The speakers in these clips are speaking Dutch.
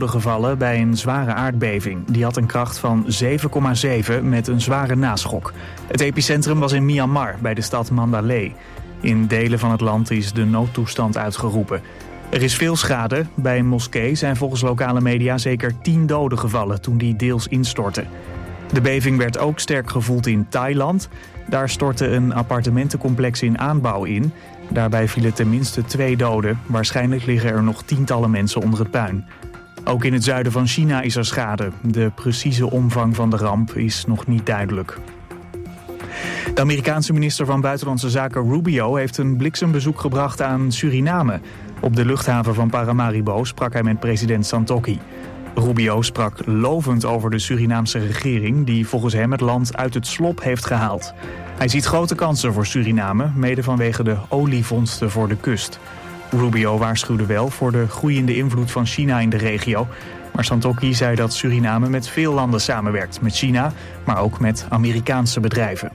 doden gevallen bij een zware aardbeving. Die had een kracht van 7,7 met een zware naschok. Het epicentrum was in Myanmar, bij de stad Mandalay. In delen van het land is de noodtoestand uitgeroepen. Er is veel schade. Bij een moskee zijn volgens lokale media zeker 10 doden gevallen toen die deels instortte. De beving werd ook sterk gevoeld in Thailand. Daar stortte een appartementencomplex in aanbouw in. Daarbij vielen tenminste 2 doden. Waarschijnlijk liggen er nog tientallen mensen onder het puin. Ook in het zuiden van China is er schade. De precieze omvang van de ramp is nog niet duidelijk. De Amerikaanse minister van Buitenlandse Zaken Rubio heeft een bliksembezoek gebracht aan Suriname. Op de luchthaven van Paramaribo sprak hij met president Santokki. Rubio sprak lovend over de Surinaamse regering die volgens hem het land uit het slop heeft gehaald. Hij ziet grote kansen voor Suriname, mede vanwege de olievondsten voor de kust. Rubio waarschuwde wel voor de groeiende invloed van China in de regio. Maar Santokki zei dat Suriname met veel landen samenwerkt, met China, maar ook met Amerikaanse bedrijven.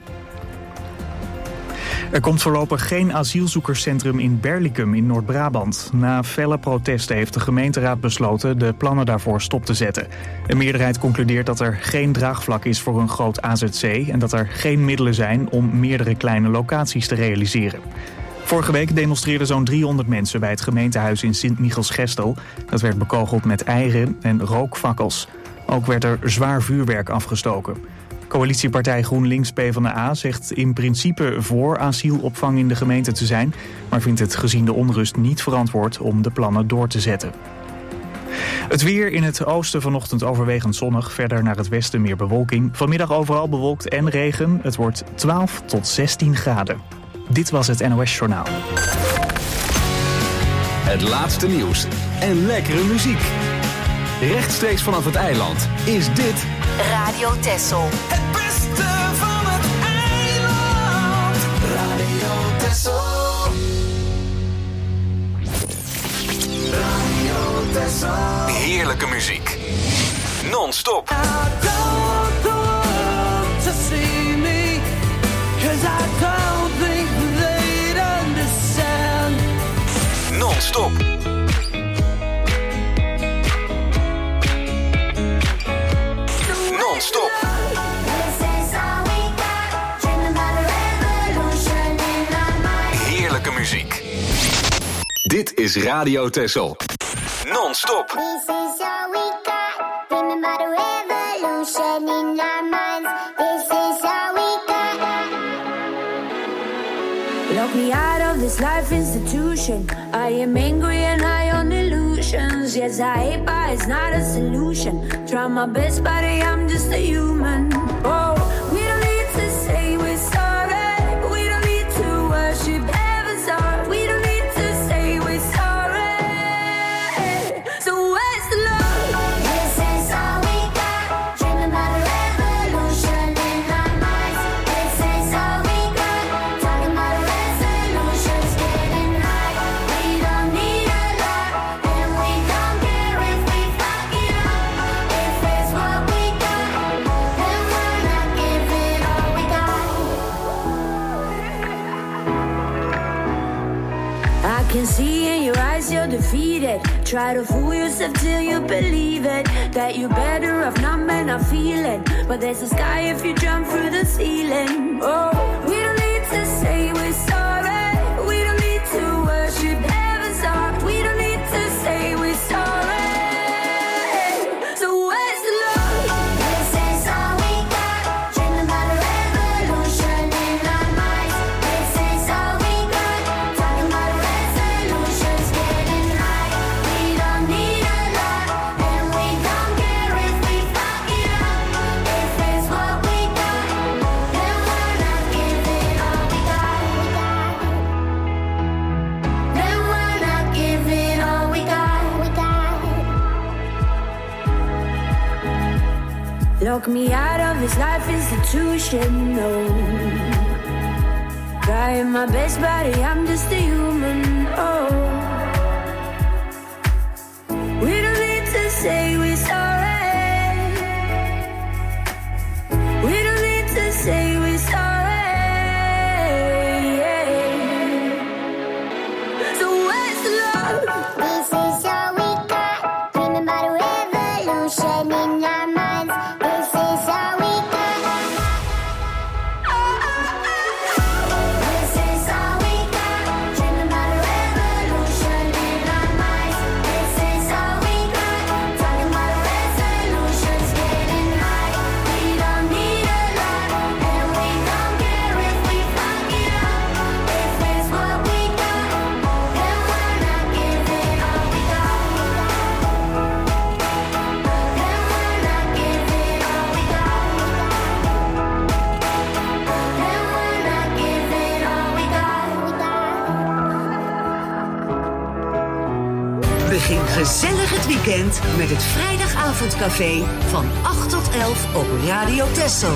Er komt voorlopig geen asielzoekerscentrum in Berlicum in Noord-Brabant. Na felle protesten heeft de gemeenteraad besloten de plannen daarvoor stop te zetten. Een meerderheid concludeert dat er geen draagvlak is voor een groot AZC en dat er geen middelen zijn om meerdere kleine locaties te realiseren. Vorige week demonstreerden zo'n 300 mensen bij het gemeentehuis in Sint-Michels-Gestel. Dat werd bekogeld met eieren en rookfakkels. Ook werd er zwaar vuurwerk afgestoken. Coalitiepartij GroenLinks PvdA zegt in principe voor asielopvang in de gemeente te zijn, maar vindt het gezien de onrust niet verantwoord om de plannen door te zetten. Het weer in het oosten vanochtend overwegend zonnig, verder naar het westen meer bewolking. Vanmiddag overal bewolkt en regen. Het wordt 12 tot 16 graden. Dit was het NOS Journaal. Het laatste nieuws en lekkere muziek. Rechtstreeks vanaf het eiland is dit Radio Texel. Het beste van het eiland. Radio Texel. Radio Texel. heerlijke muziek. Non-stop. Non-stop. Non-stop. Heerlijke muziek. Dit is Radio Texel. Non-stop. This is all we got. Remember the revolution in our minds. This is all we got. Lock me out of this life institution. I am angry and high on illusions. Yes, I hate, but it's not a solution. Try my best, but I'm just a human. Oh, we don't need to say we're sorry. We don't need to worship heaven's heart. We don't need to say we're sorry. So where's the love? This is all we got. Dreaming about a revolution in our minds. This is all we got. Talking about a resolutions, getting high. We don't need a lot, and we don't care if we fuck it up. If it's what we got, then we're not giving all we got. I can see in your eyes you're defeated. Try to fool yourself till you believe it. That you're better off not men not feeling. But there's a sky if you jump through the ceiling. Oh, we don't need to say we're sorry. We don't need to worship heaven's heart. We don't need to say we're sorry. So where's the love? This is all we got. Dreaming about a revolution in our minds. This is all we got. Talking about resolutions, getting high. We don't need a lot, and we don't care if we fuck it up. If it's what we got, then we're not giving all we got. Then we're not giving all we got. Lock me out of this life institution, no. Trying my best, but I'm just a human, oh. We don't need to say we're sorry. We don't need to say we're sorry. So where's the love? This is all we got. Dreaming about a het weekend met het vrijdagavondcafé van 8 tot 11 op Radio Texel.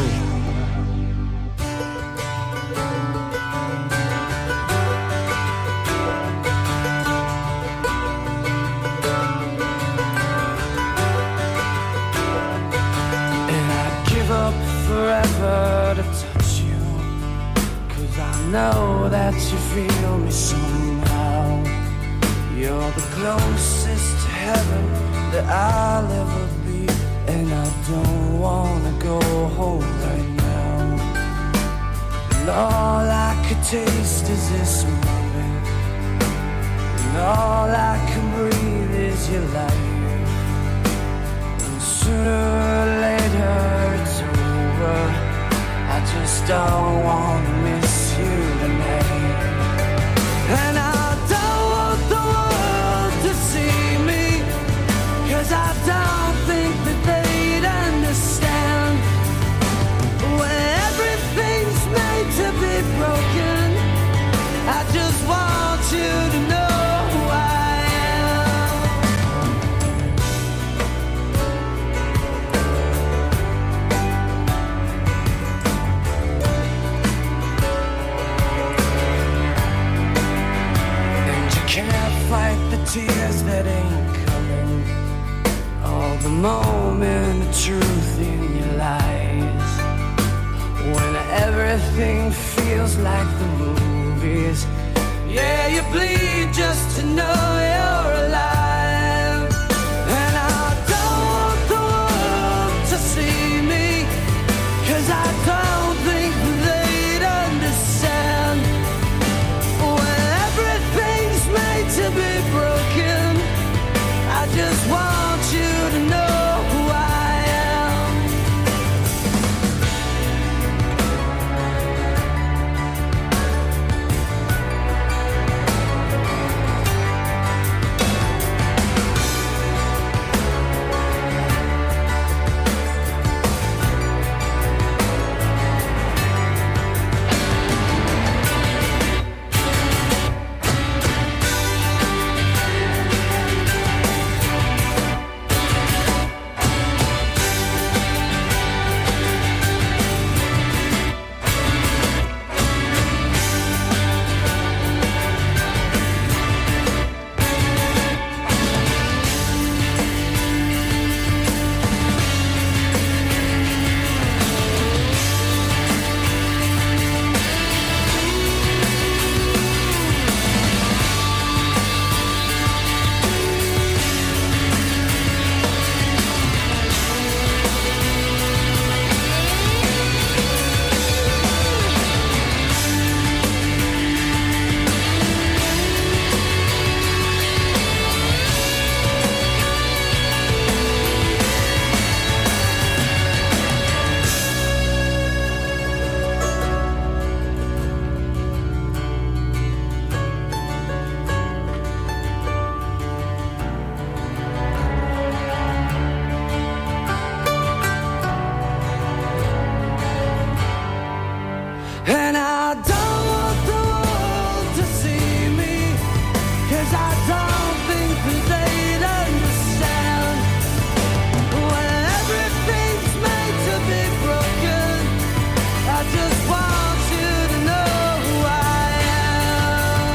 Forever to touch you, 'cause I know that you feel me somehow. You're the closest to heaven that I'll ever be, and I don't wanna go home right now. And all I could taste is this moment, and all I can breathe is your life. And sooner or later it's over, I just don't wanna miss you tonight. And I don't want the world to see me, 'cause I don't think that they'd understand. When everything's made to be broken, I just want you to know who I am. Can't fight the tears that ain't coming, all the moment of truth in your lies. When everything feels like the movies, yeah, you bleed just to know you're alive. And I don't want the world to see me, 'cause I don't think they'd understand. When everything's made to be broken, I just want you to know who I am. And I don't want the world to see me, 'cause I don't think that they'd understand. When everything's made to be broken, I just want you to know who I am.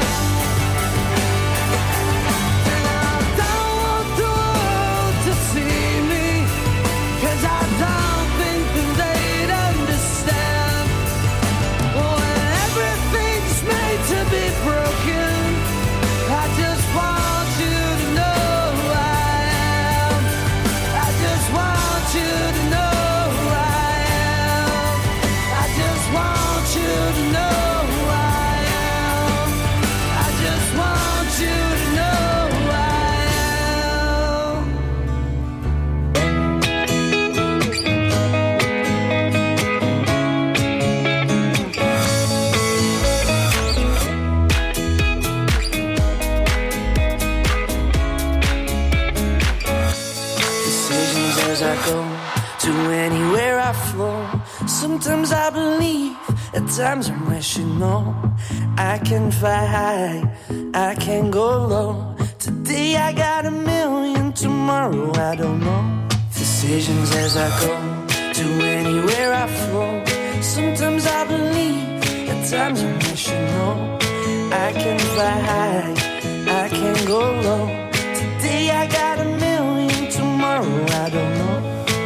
And I don't want the world to see me, 'cause I don't think that they'd understand. When everything's made to be broken, I just want you to know who I am. I just want you to know who I am. I just want you to know who I am. I just want you to know who I am. Decisions as I go, to anywhere I flow. Sometimes I believe, at times I'm rational. I can fly high, I can go low. Today I got a million tomorrow, I don't know. Decisions as I go, to anywhere I flow. Sometimes I believe, at times I wish you know. I can fly high, I can go low. Today I got a million, tomorrow I don't know.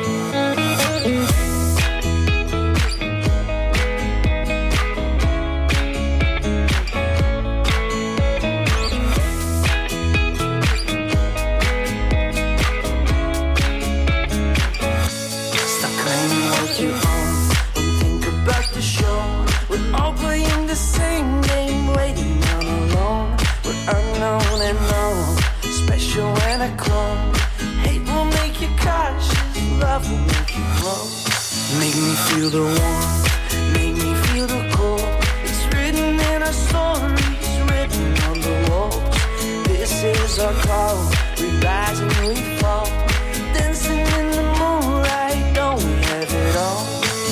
Love will make you glow. Make me feel the warmth, make me feel the cold. It's written in our stories, written on the walls. This is our call, we rise and we fall. Dancing in the moonlight, don't we have it all?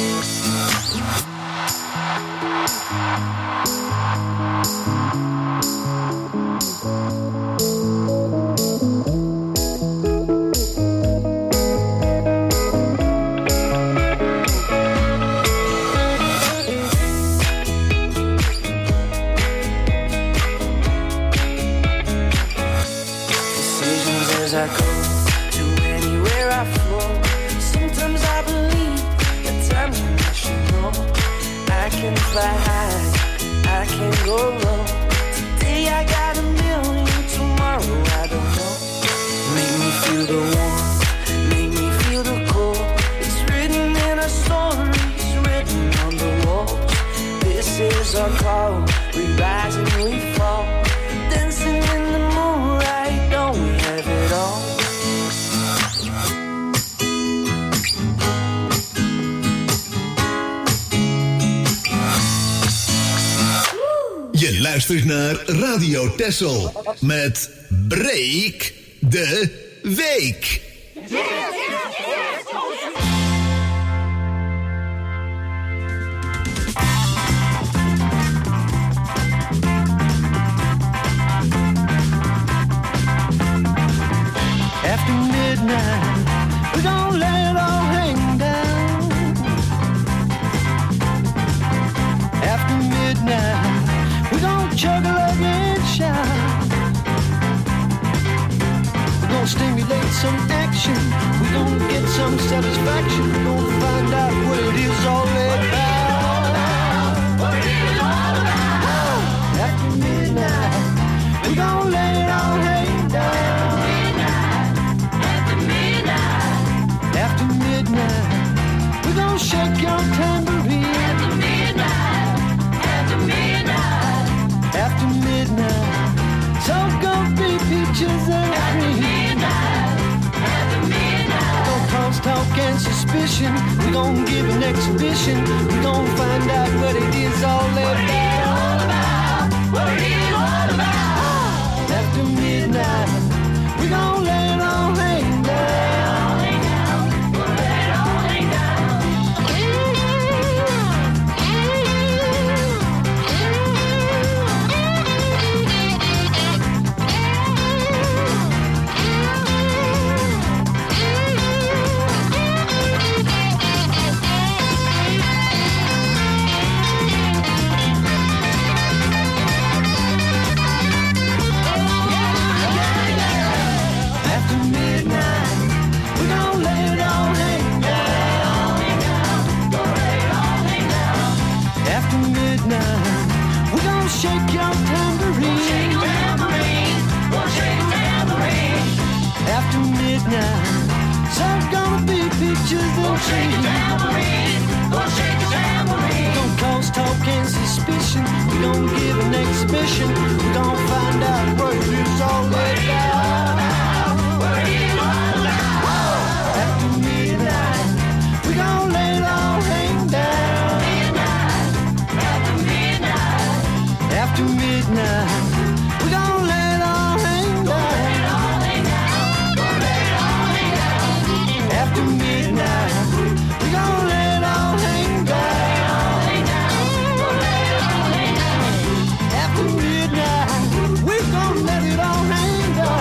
As I go to anywhere I flow. Sometimes I believe, at times I wish you know. I can fly high, I can go low. Today I got a million, tomorrow I don't know. Make me feel the warmth, make me feel the cold. It's written in our stories, written on the walls. This is our call, we rise and we fall. Dancing in the moonlight, don't we have it all? Je luistert naar Radio Texel met Breek de Week. After midnight, we don't let it all hang down. After midnight, we don't juggle up and shout. We're gonna stimulate some action. We're gonna get some satisfaction. We're gonna find out what it is all about. What it is all about. After midnight, we gonna let it all hang down. After midnight, we're gonna shake your tambourine. After midnight, after midnight, after midnight, so gonna be peaches and cream. After midnight, we're gonna cause talk and suspicion. We're gonna give an exhibition. We're gonna find out what it is all about. What it is all about. After midnight, we're gonna let it all hang down. Shake your tambourine. Shake your tambourine. Shake your tambourine. After midnight, so gonna be peaches and cream. Shake your tambourine. Shake your tambourine. We're gonna cause talk and suspicion. We're gonna give an exhibition. We're gonna find out what it is all about. What it is all about. After midnight, we're gonna let it all hang down. After midnight, we're gonna let it all hang down. After midnight, we're gonna let it all hang down. After midnight, we're gonna let it all hang down.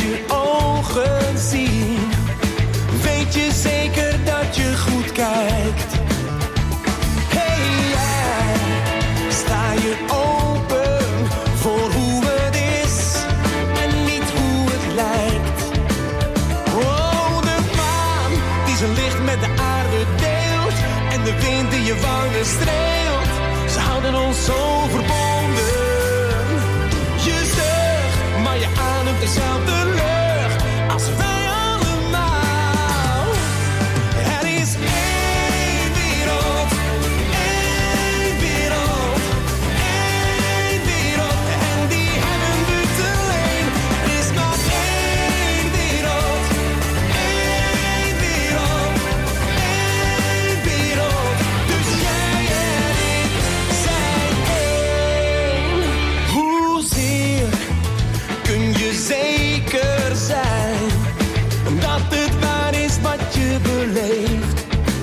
je ogen zien, weet je zeker dat je goed kijkt. Hey jij, sta je open voor hoe het is en niet hoe het lijkt. Oh, de maan die zijn licht met de aarde deelt en de wind die je wangen streelt, ze houden ons zo verbonden. Je zucht, maar je ademt dezelfde lucht als wij allemaal. Er is één wereld, één wereld, één wereld. En die hebben we te leen. Er is maar één wereld, één wereld, één wereld. Dus jij en ik zijn één. Hoezeer kun je zeker zijn dat het waar is wat je beleeft?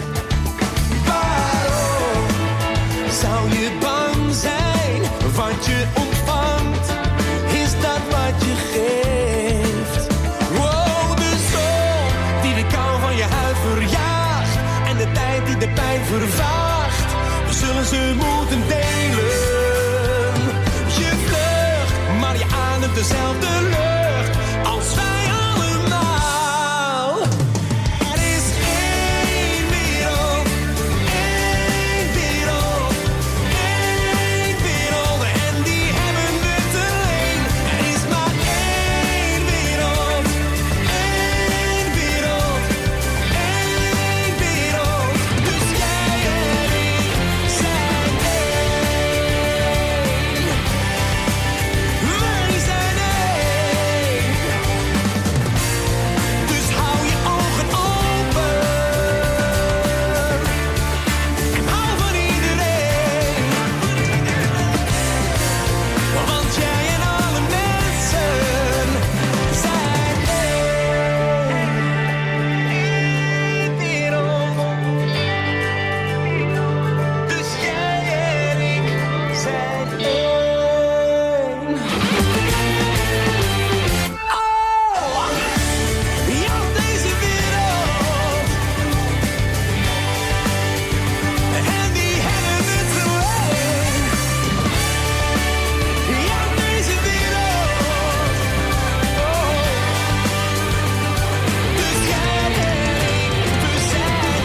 Waarom zou je bang zijn? Wat je ontvangt, is dat wat je geeft. Wow, de zon die de kou van je huid verjaagt en de tijd die de pijn vervaagt, we zullen ze moeten delen. Je vlucht, maar je ademt dezelfde lucht als wij allemaal. Er is één wereld, één wereld, één wereld. En die hebben we te leen. Er is maar één wereld, één wereld, één wereld. Dus jij en ik zijn één. Wij zijn één. Dus hou je ogen open en hou van iedereen. Want jij en alle mensen zijn één. Eén wereld. Dus jij en ik zijn één. Oh, ja, deze wereld. En die hebben we te leen. Ja, deze wereld. Oh. Dus jij en ik, we zijn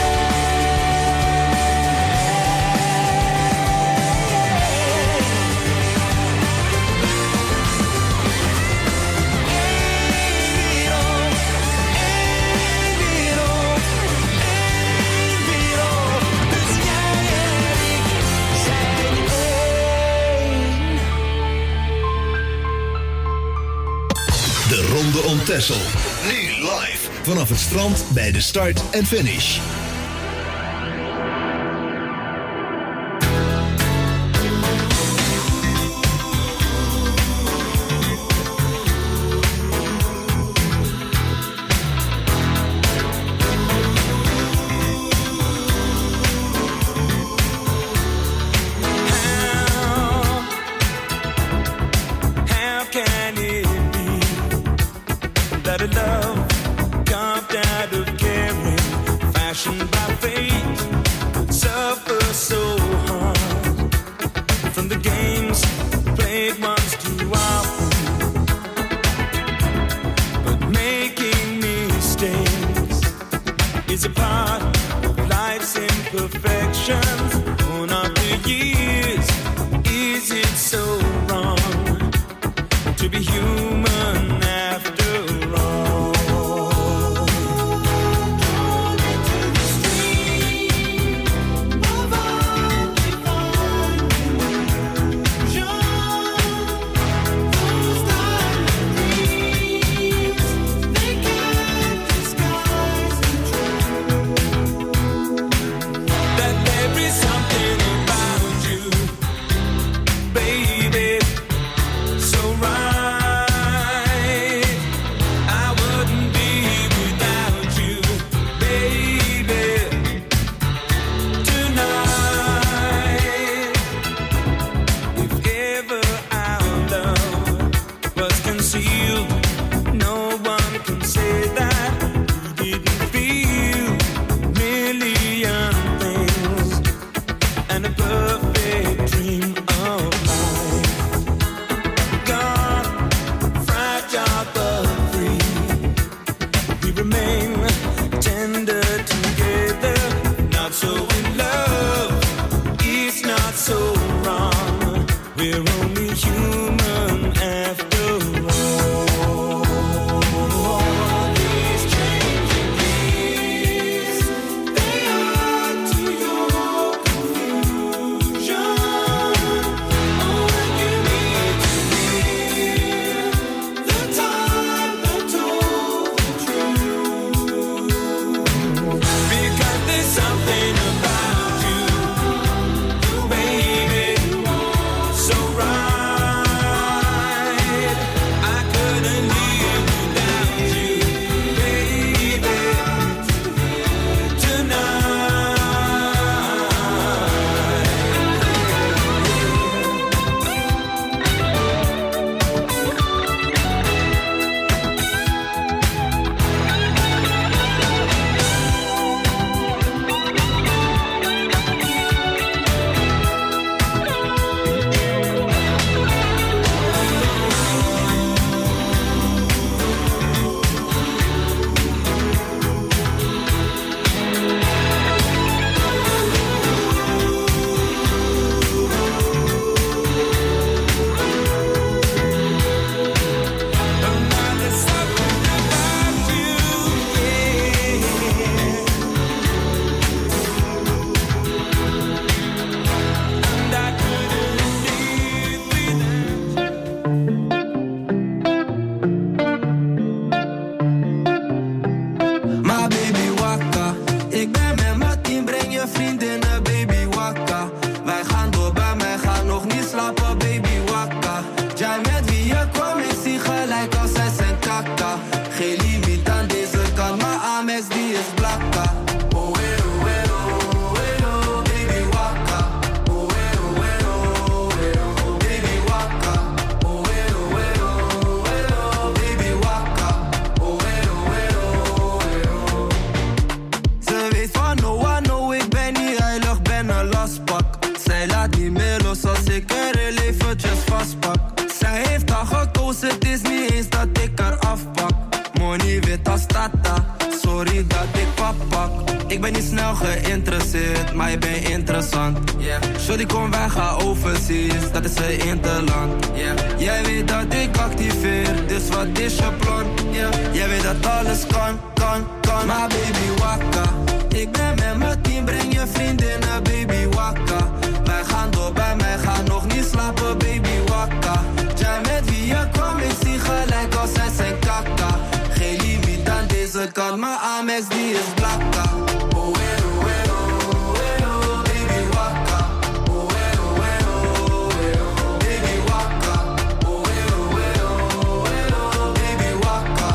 De Ronde om Texel. Nu live vanaf het strand bij de start en finish. How can it be that a love carved out of caring, fashioned by fate, would suffer so hard from the games played once too often? But making mistakes is a part of life's imperfections. Worn out the years, is it so wrong to be human after all? Drawn into the stream of undefined illusion, those diamond dreams, they can't disguise the truth that there is something about you, baby, so right. I wouldn't be without you, baby, tonight. If ever our love was concealed, no gelijk als zij zijn kaka. Geen limiet aan deze kant, maar Amex die is blakka. Oh, baby waka. Oh, baby waka. Oh, baby waka. Oh, ze weet van no, ik ben niet heilig, ben een lastpak. Zij laat niet meer los als ik er heel eventjes vastpak. Zij heeft al gekozen, het is niet eens dat ik haar afpak. Money wit als tata, sorry dat ik pap pak. Ik ben niet snel geïnteresseerd, maar je bent interessant. Shorty kom wij gaan overseas, dat is een interland. Jij weet dat ik activeer, dus wat is je plan? Jij weet dat alles kan. Maar baby wakka, ik ben met mijn team, breng je vriendinnen, baby wakka. Wij gaan door, bij mij gaan nog niet slapen, baby wakka. Jij met wie je kwam, ik zie gelijk als zij zijn kaka. Geen limiet aan deze kant, maar Amex die is blakka. Oh, baby wakka. Oh, baby wakka. Oh, baby wakka.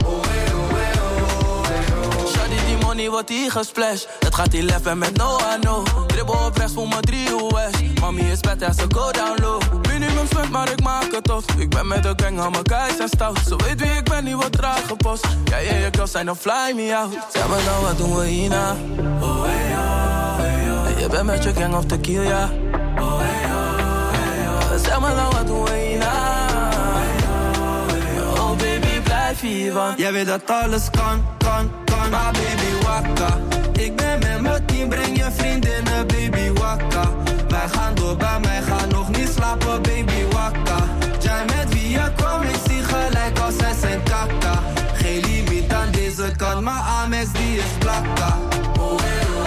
Shawty die money wordt hier gesplashed. Het gaat hier leven met no I know. Dribbel op rechts voor mijn 3 US. Mami is bad as a go down low. Minimum spend, maar ik maak het af. Ik ben met de gang, al mijn guys zijn stout. Ze weet wie ik ben, die wordt traag gepost. Ja, je girls zijn dan fly me out. Zeg maar nou, wat doen we hierna? Oh, hey, oh, hey, oh. En je bent met je gang of tequila. Oh, hey, oh, hey, oh. Zeg maar nou, wat doen we hierna? Oh, baby, blijf hier, want jij weet dat alles kan. Maar baby wakka, ik ben met mijn team, breng je vriendinnen, baby wakka. Wij gaan door, bij mij gaan nog niet slapen, baby wakka. Jij met wie je kwam, ik zie gelijk als zij zijn kaka. Geen limiet aan deze kant, maar Amex die is blakka. Oh,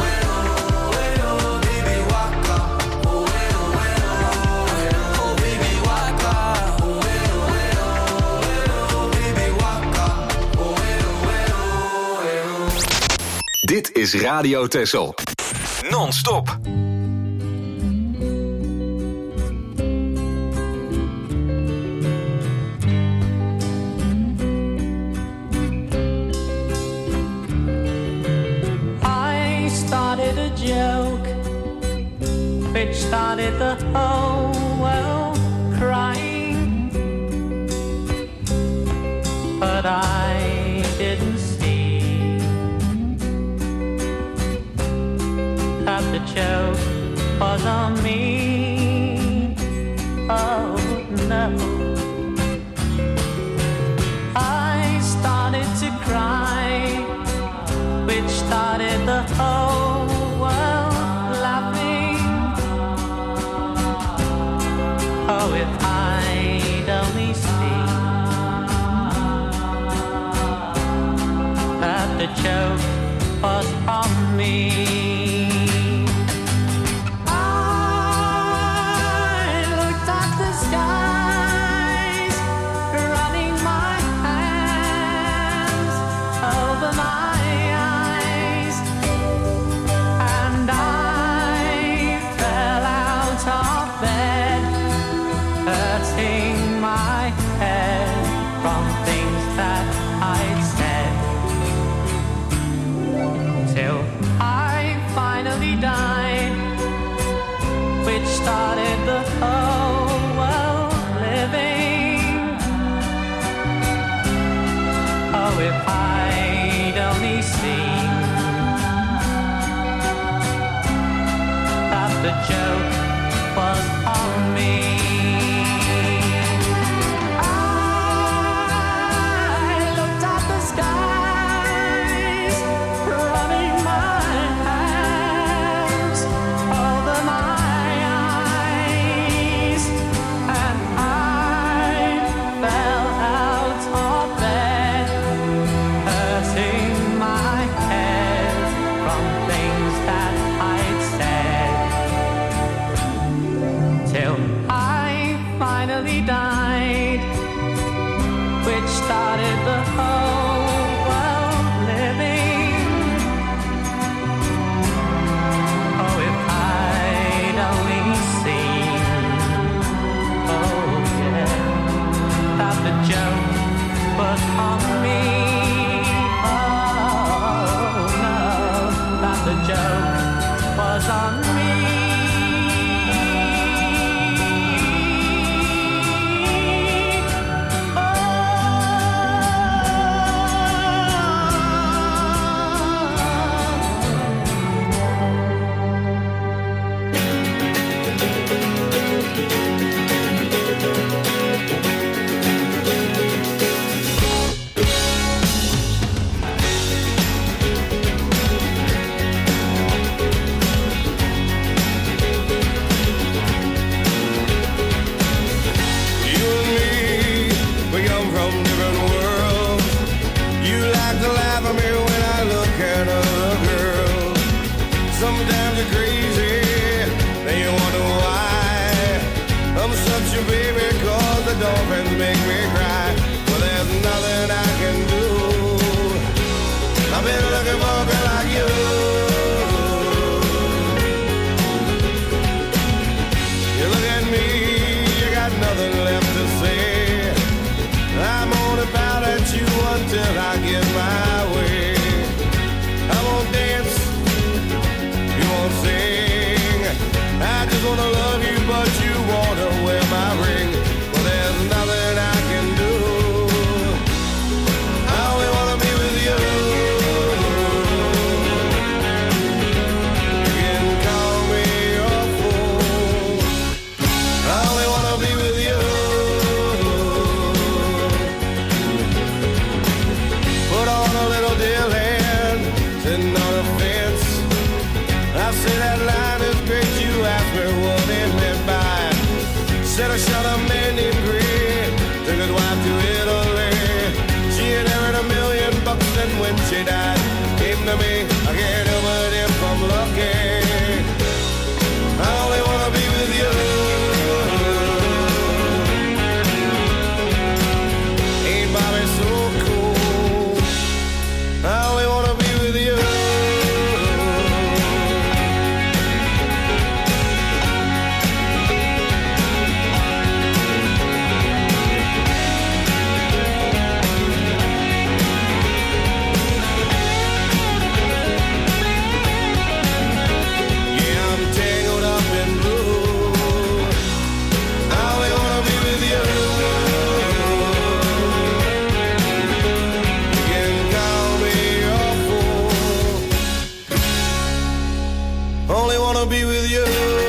baby wakka. Oh, baby wakka. Baby wakka. Dit is Radio Texel. Non-stop. I started a joke which started the whole world crying, but I didn't see that the joke was on me. Oh no, I started to cry, which started the whole world laughing. Oh, if I'd only seen that the joke was on me. I looked at the skies, running my hands over my eyes, and I fell out of bed, hurting my head from things that I'd said, till I finally died, which started the whole world living. Oh, if I'd only seen that the joke was on me. I looked at the skies, running my hands over my eyes, and I fell out of bed, hurting my head from things that I'd said, till I finally died, which started the whole world living. Oh, if I'd only seen, oh yeah, that the joke was on me. Oh no, that the joke was on me. Sometimes you're crazy, then you wonder why. I'm such a baby, cause the dolphins make me cry. Well, there's nothing I can do. I've been looking for a girl like you. You look at me, you got nothing left to say. I'm gonna pout at you until I get my way. I won't dance, sing. I just wanna love you, but you wanna wear my ring. Well, there's nothing I can do. I only wanna be with you. You can call me a fool. I only wanna be with you. Put on a little deal hand, sitting on a fence. I say that line is great, you asked me what it meant by it. Said I shot a man named Green, took his wife to Italy. She inherited $1 million, and when she died, came to me. I can't help it if I'm lucky. I only wanna be with you. Ain't Bobby so cool? I only wanna be with you. Be with you.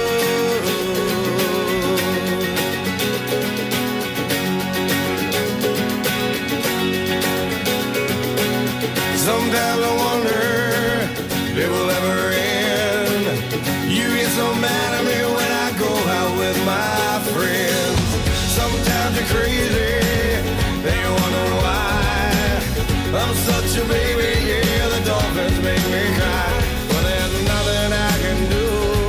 Sometimes I wonder if it will ever end. You get so mad at me when I go out with my friends. Sometimes you're crazy, then you wonder why. I'm such a baby, yeah, the dolphins make me cry. But there's nothing I can do.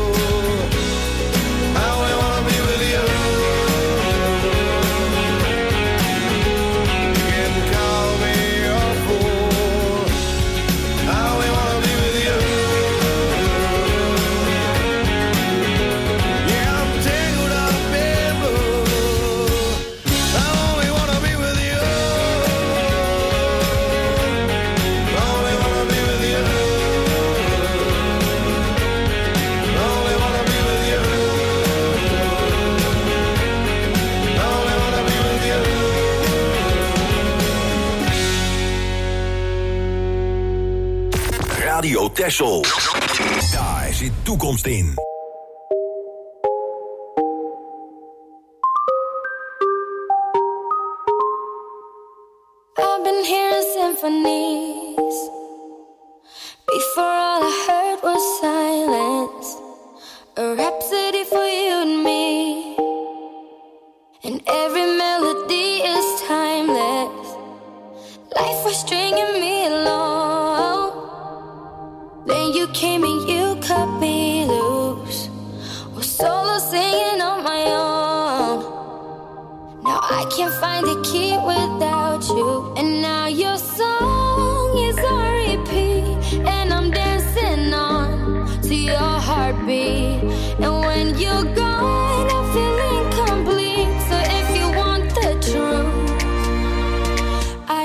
Radio Texel. Daar zit toekomst in. I've been hearing symphonies. Before all I heard was silence. A rhapsody for you and me. And every melody is timeless. Life was stringing me along. Then you came and you cut me loose. Was solo singing on my own. Now I can't find the key without you. And now your song is on repeat. And I'm dancing on to your heartbeat. And when you're gone, I feel incomplete. So if you want the truth, I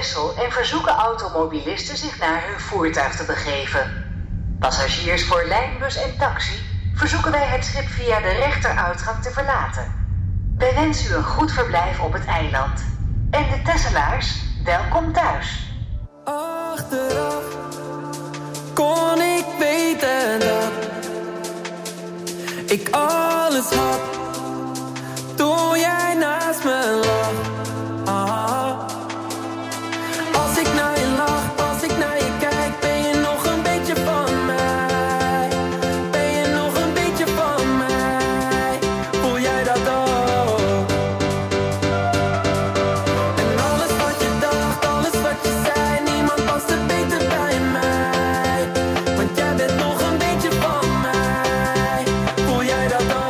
Texel en verzoeken automobilisten zich naar hun voertuig te begeven. Passagiers voor lijnbus en taxi verzoeken wij het schip via de rechteruitgang te verlaten. Wij wensen u een goed verblijf op het eiland. En de Tesselaars, welkom thuis. Achteraf kon ik weten dat ik alles had toen jij naast me lag. Als ik naar je lach, als ik naar je kijk, ben je nog een beetje van mij? Ben je nog een beetje van mij? Voel jij dat ook? En alles wat je dacht, alles wat je zei, niemand past er beter bij mij. Want jij bent nog een beetje van mij. Voel jij dat ook?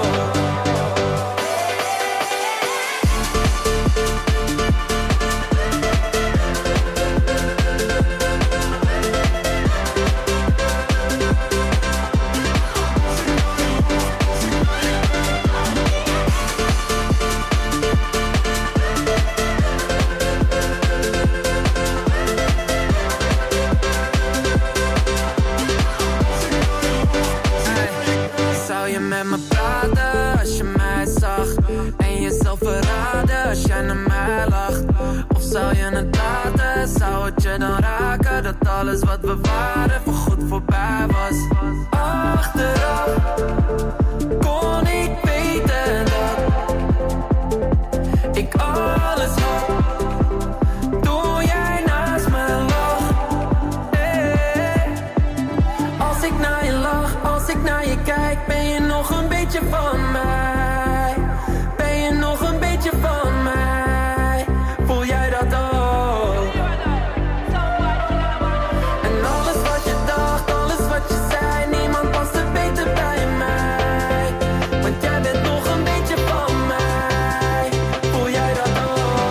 Zou je met me praten als je mij zag? En jezelf verraden als jij naar mij lacht? Of zou je het laten? Zou het je dan raken dat alles wat we waren voorgoed voorbij was? Achteraf kon ik weten dat ik alles had toen jij naast me lag. Hey. Als ik naar je lach, als ik naar je kijk, ben je nog een beetje van mij? Ben je nog een beetje van mij? Voel jij dat ook? En alles wat je dacht, alles wat je zei, niemand past er beter bij mij. Want jij bent nog een beetje van mij. Voel jij dat ook?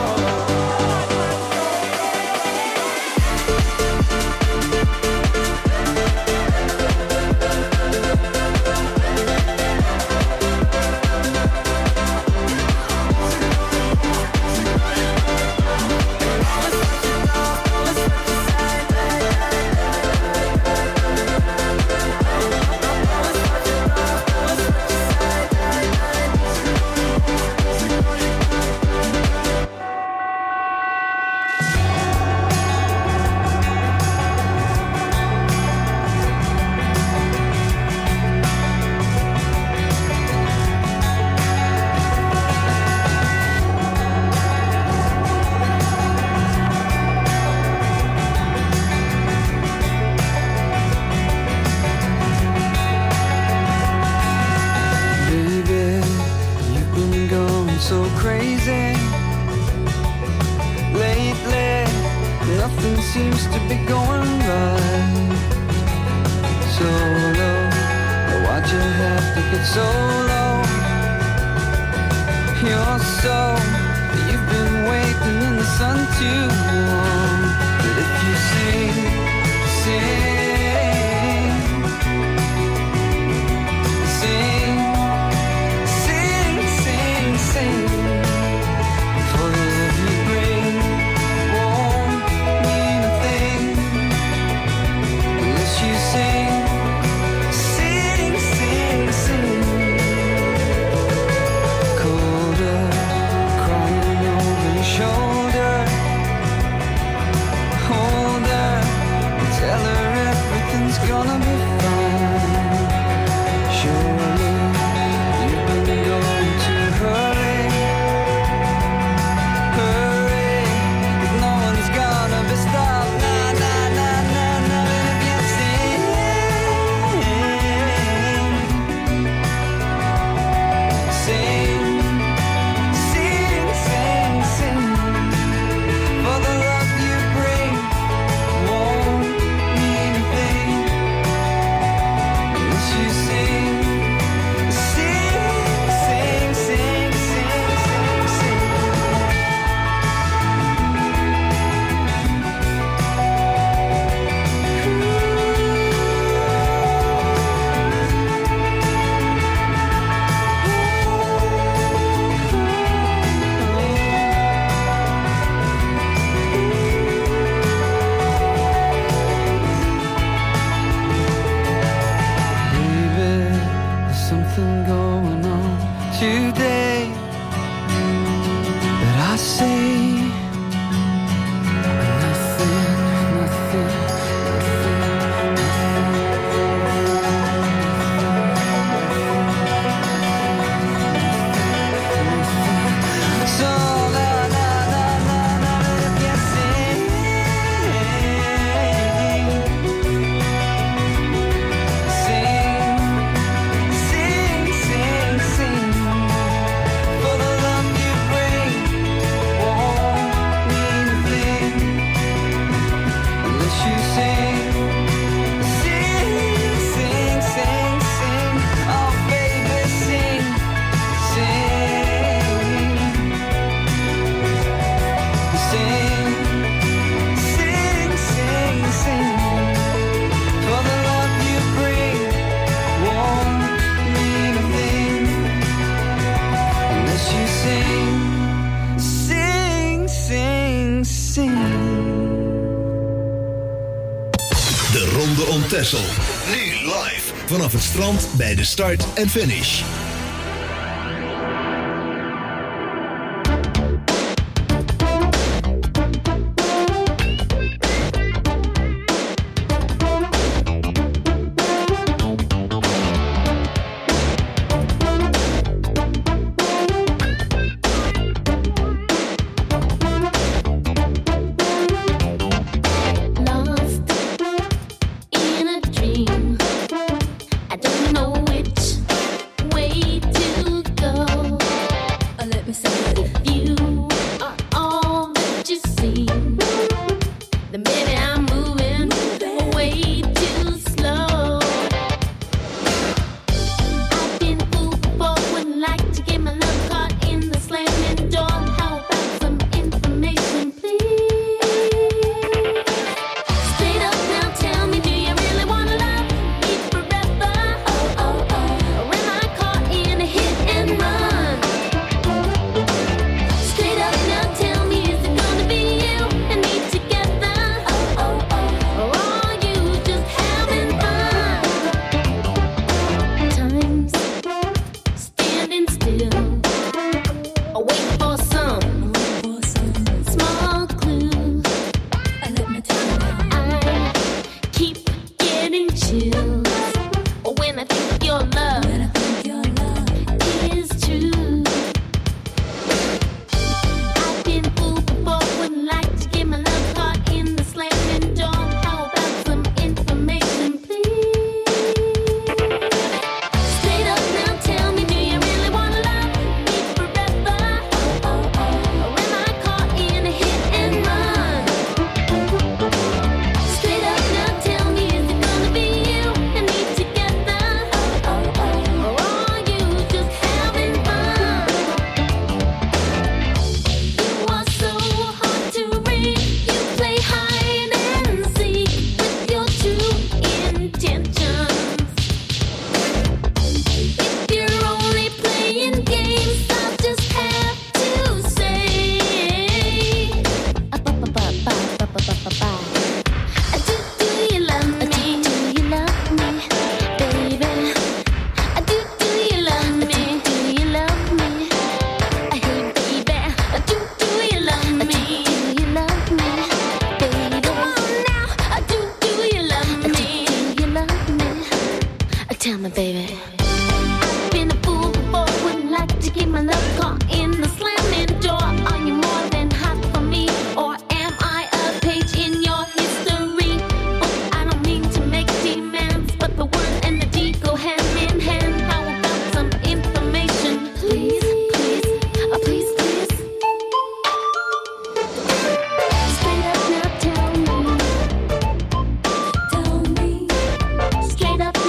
Baby, you've been going so crazy lately. Nothing seems to be going right. So low, why'd you have to get so low? You're so, you've been waiting in the sun too long. But if you sing, sing, sing, sing, sing, sing, for the love you bring won't mean a thing unless you sing, sing, sing, sing. Colder, crying over your shoulder. Hold her, tell her today that I say Texel. Nu live vanaf het strand bij de start en finish.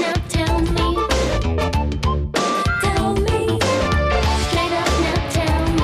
Tell me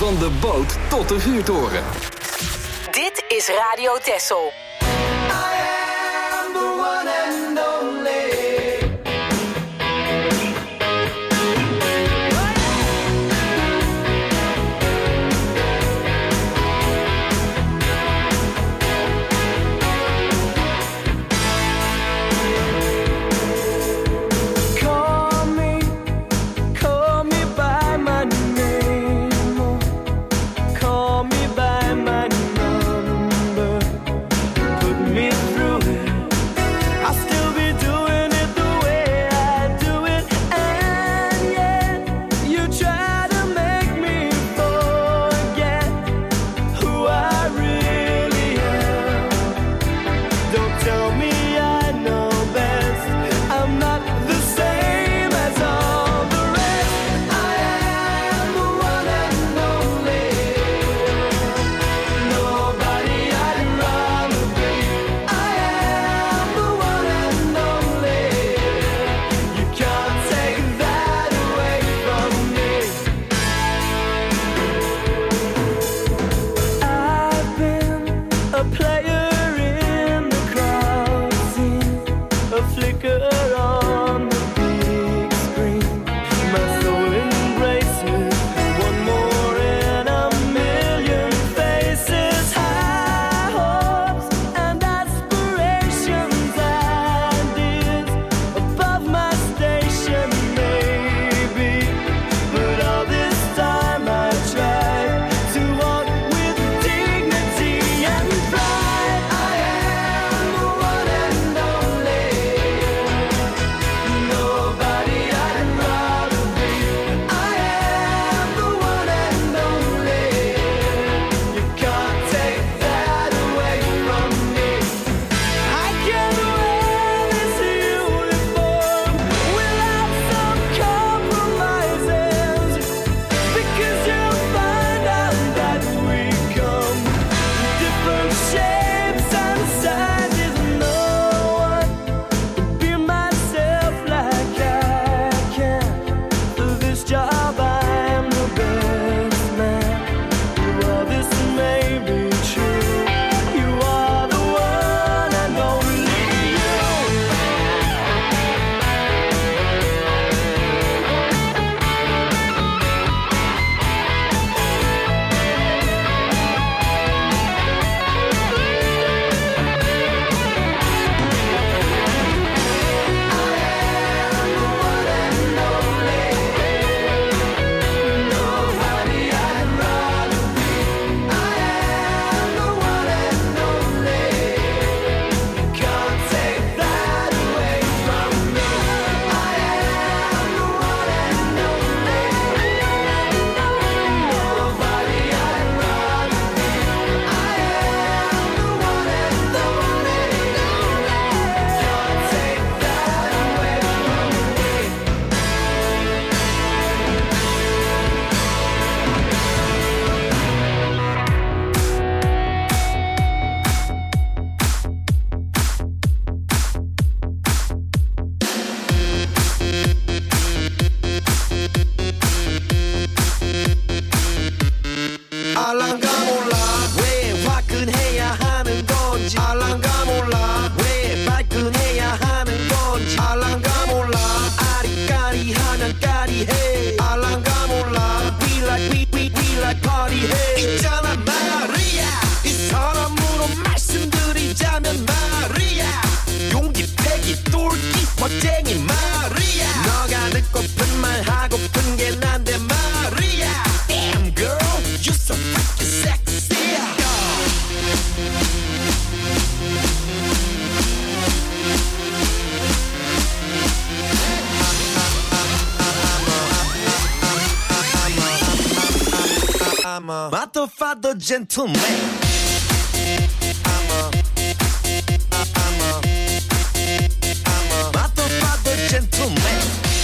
Van de boot tot de vuurtoren. Dit is Radio Texel. Matto gentleman. Matto gentleman.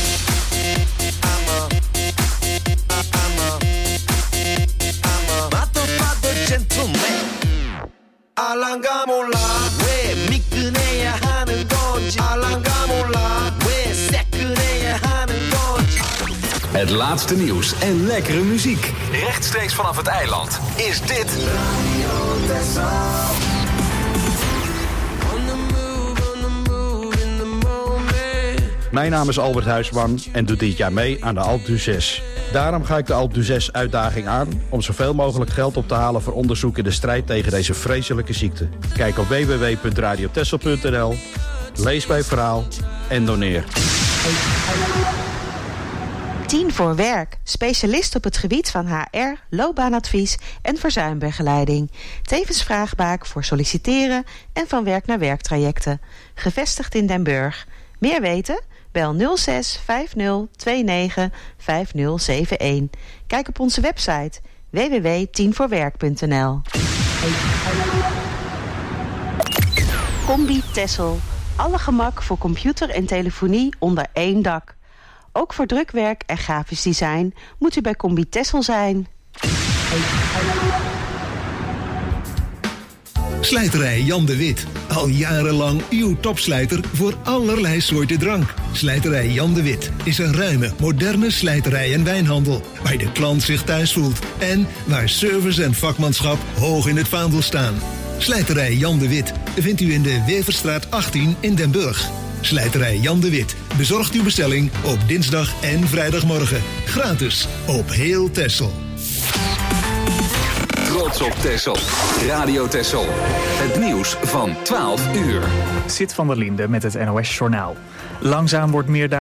Matto gentleman. 알랑가 몰라 왜 미끈해야 하는 건지. 알랑가 몰라 왜 새끈해야 하는 건지. Het laatste nieuws en lekkere muziek. Rechtstreeks vanaf het eiland is dit Radio Texel. Mijn naam is Albert Huisman en doe dit jaar mee aan de Alpe d'Huez. Daarom ga ik de Alpe d'Huez uitdaging aan om zoveel mogelijk geld op te halen voor onderzoek in de strijd tegen deze vreselijke ziekte. Kijk op www.radiotessel.nl, lees mijn verhaal en doneer. 10 voor werk. Specialist op het gebied van HR, loopbaanadvies en verzuimbegeleiding. Tevens vraagbaak voor solliciteren en van werk naar werktrajecten. Gevestigd in Den Burg. Meer weten? Bel 06 50 29 5071. Kijk op onze website www.10voorwerk.nl. Combi Texel. Alle gemak voor computer en telefonie onder één dak. Ook voor drukwerk en grafisch design moet u bij Combi Texel zijn. Slijterij Jan de Wit. Al jarenlang uw topslijter voor allerlei soorten drank. Slijterij Jan de Wit is een ruime, moderne slijterij en wijnhandel, waar de klant zich thuis voelt en waar service en vakmanschap hoog in het vaandel staan. Slijterij Jan de Wit vindt u in de Weverstraat 18 in Den Burg. Slijterij Jan de Wit bezorgt uw bestelling op dinsdag en vrijdagmorgen. Gratis op heel Texel. Trots op Texel. Radio Texel. Het nieuws van 12 uur. Sid van der Linde met het NOS Journaal. Langzaam wordt meer